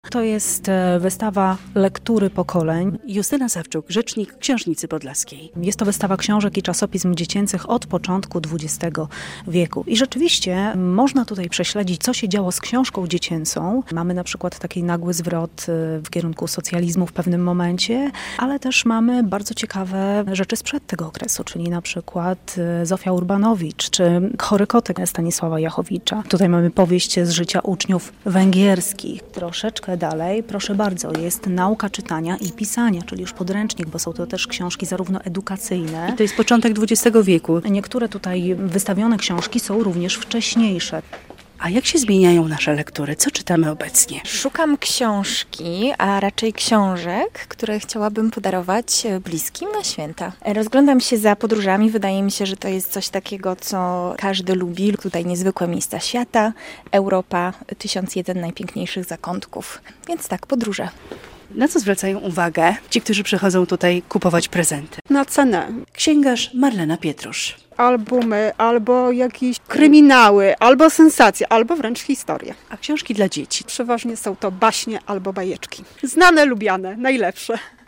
To jest wystawa lektury pokoleń. Justyna Sawczuk, rzecznik Książnicy Podlaskiej. Jest to wystawa książek i czasopism dziecięcych od początku XX wieku. I rzeczywiście można tutaj prześledzić, co się działo z książką dziecięcą. Mamy na przykład taki nagły zwrot w kierunku socjalizmu w pewnym momencie, ale też mamy bardzo ciekawe rzeczy sprzed tego okresu, czyli na przykład Zofia Urbanowicz, czy Chory kotek Stanisława Jachowicza. Tutaj mamy powieść z życia uczniów węgierskich. Troszeczkę dalej, proszę bardzo, jest nauka czytania i pisania, czyli już podręcznik, bo są to też książki zarówno edukacyjne. I to jest początek XX wieku. Niektóre tutaj wystawione książki są również wcześniejsze. A jak się zmieniają nasze lektury? Co czytamy obecnie? Szukam książki, a raczej książek, które chciałabym podarować bliskim na święta. Rozglądam się za podróżami. Wydaje mi się, że to jest coś takiego, co każdy lubi. Tutaj niezwykłe miejsca świata, Europa, 1001 najpiękniejszych zakątków. Więc tak, podróże. Na co zwracają uwagę ci, którzy przychodzą tutaj kupować prezenty? Na cenę. Księgarz Marlena Pietrusz. Albumy, albo jakieś kryminały, albo sensacje, albo wręcz historie. A książki dla dzieci? Przeważnie są to baśnie albo bajeczki. Znane, lubiane, najlepsze.